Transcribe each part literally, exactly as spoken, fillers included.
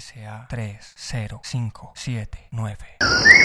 S A tres cero cinco siete nueve.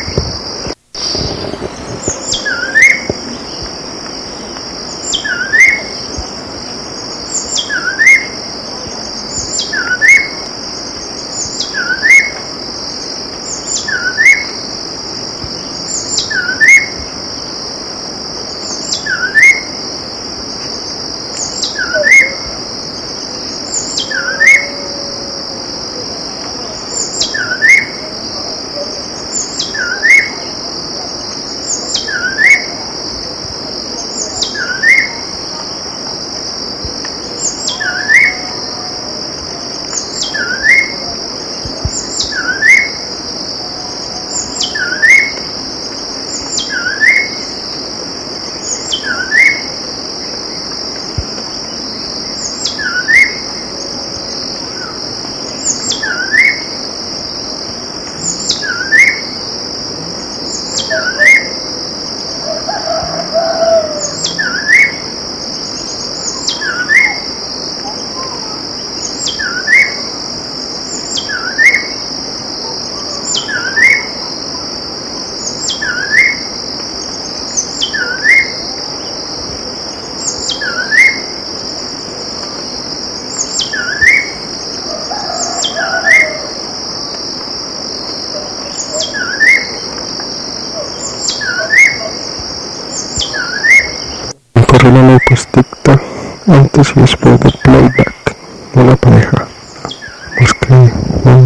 Corre la acústica antes y después del playback de la pareja. Busqué